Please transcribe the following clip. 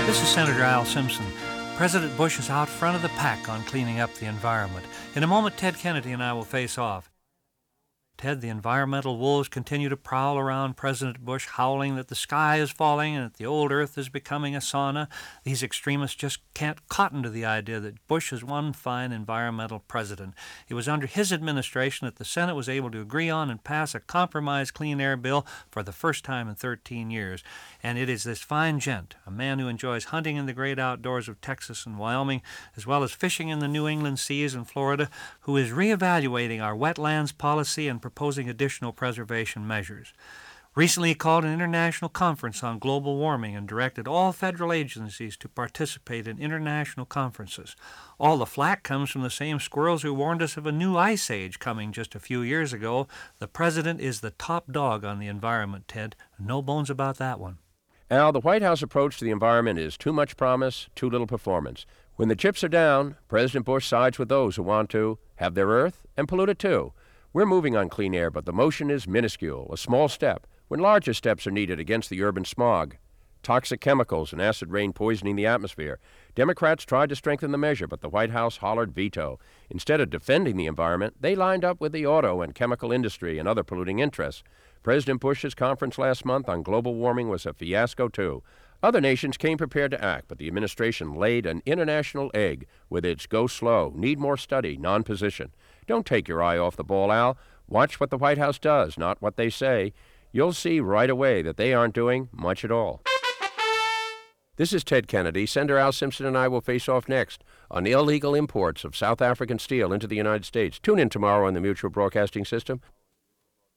This is Senator Al Simpson. President Bush is out front of the pack on cleaning up the environment. In a moment, Ted Kennedy and I will face off. Ted, the environmental wolves continue to prowl around President Bush, howling that the sky is falling and that the old earth is becoming a sauna. These extremists just can't cotton to the idea that Bush is one fine environmental president. It was under his administration that the Senate was able to agree on and pass a compromise clean air bill for the first time in 13 years. And it is this fine gent, a man who enjoys hunting in the great outdoors of Texas and Wyoming, as well as fishing in the New England seas and Florida, who is reevaluating our wetlands policy and proposing additional preservation measures. Recently he called an international conference on global warming and directed all federal agencies to participate in international conferences. All the flack comes from the same squirrels who warned us of a new ice age coming just a few years ago. The president is the top dog on the environment, Ted. No bones about that one. Al, the White House approach to the environment is too much promise, too little performance. When the chips are down, President Bush sides with those who want to have their earth and pollute it too. We're moving on clean air, but the motion is minuscule, a small step, when larger steps are needed against the urban smog. Toxic chemicals and acid rain poisoning the atmosphere. Democrats tried to strengthen the measure, but the White House hollered veto. Instead of defending the environment, they lined up with the auto and chemical industry and other polluting interests. President Bush's conference last month on global warming was a fiasco, too. Other nations came prepared to act, but the administration laid an international egg with its go slow, need more study, non-position. Don't take your eye off the ball, Al. Watch what the White House does, not what they say. You'll see right away that they aren't doing much at all. This is Ted Kennedy. Senator Al Simpson and I will face off next on illegal imports of South African steel into the United States. Tune in tomorrow on the Mutual Broadcasting System.